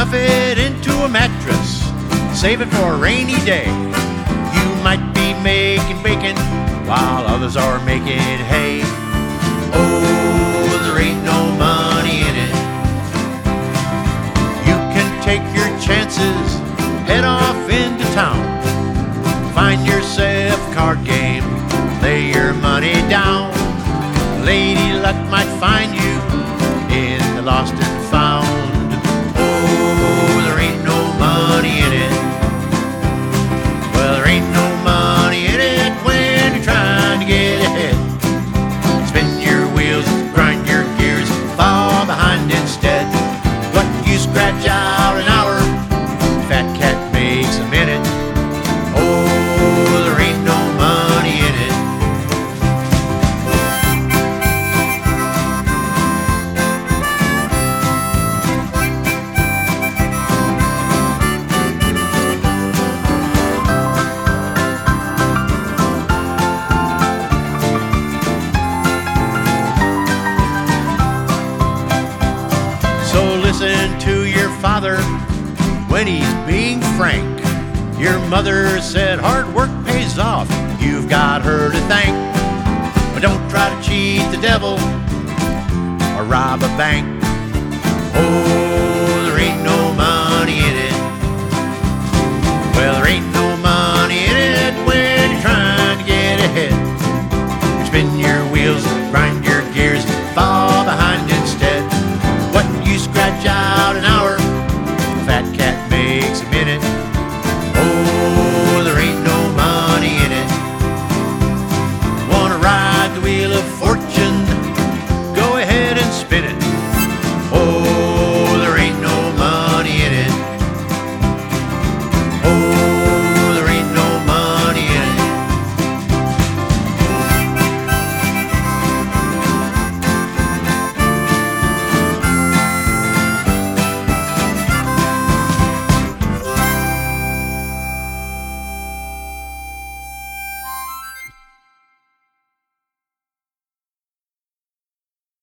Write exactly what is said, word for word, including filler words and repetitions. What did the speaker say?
stuff it into a mattress, save it for a rainy day. You might be making bacon while others are making hay. Oh, there ain't no money in it. You can take your chances, head off into town, find yourself a card game, lay your money down. Lady luck might find you in the lost and found. Oh, there ain't no money in it. Well, there ain't no money in it when you're trying to get ahead. Spin your wheels, grind your gears, fall behind instead. What you scratch out an hour, fat cat makes a minute. Oh, there ain't no money in it. So listen to your father when he's being frank. Your mother said hard work pays off, you've got her to thank. But don't try to cheat the devil or rob a bank. Oh,